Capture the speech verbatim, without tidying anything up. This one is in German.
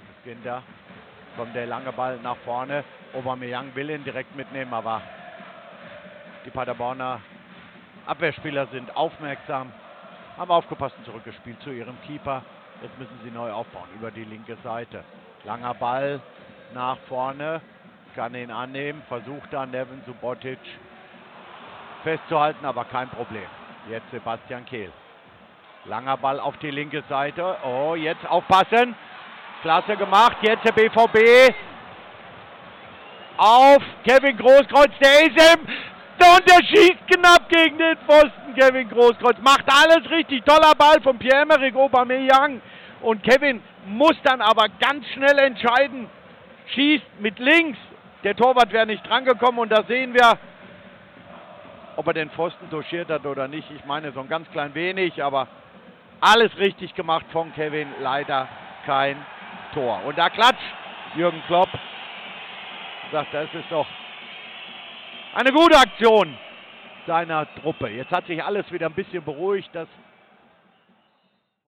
ist Ginter. Kommt der lange Ball nach vorne. Aubameyang will ihn direkt mitnehmen, aber die Paderborner Abwehrspieler sind aufmerksam, haben aufgepasst und zurückgespielt zu ihrem Keeper. Jetzt müssen sie neu aufbauen über die linke Seite. Langer Ball nach vorne, kann ihn annehmen, versucht dann Neven Subotic festzuhalten, aber kein Problem. Jetzt Sebastian Kehl. Langer Ball auf die linke Seite. Oh, jetzt aufpassen. Klasse gemacht. Jetzt der B V B. Auf Kevin Großkreuz. Der ist im. Und der schießt knapp gegen den Pfosten. Kevin Großkreuz macht alles richtig. Toller Ball von Pierre-Emerick Aubameyang. Und Kevin muss dann aber ganz schnell entscheiden. Schießt mit links. Der Torwart wäre nicht drangekommen. Und da sehen wir, ob er den Pfosten touchiert hat oder nicht. Ich meine, so ein ganz klein wenig, aber alles richtig gemacht von Kevin. Leider kein Tor. Und da klatscht Jürgen Klopp. Sagt, das ist doch eine gute Aktion seiner Truppe. Jetzt hat sich alles wieder ein bisschen beruhigt. Das